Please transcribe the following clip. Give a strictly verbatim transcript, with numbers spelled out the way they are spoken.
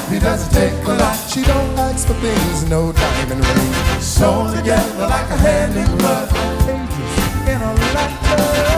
He doesn't take a lot. She don't ask for things, no diamond ring. Sewn together like a hand in glove. Pages in a letter.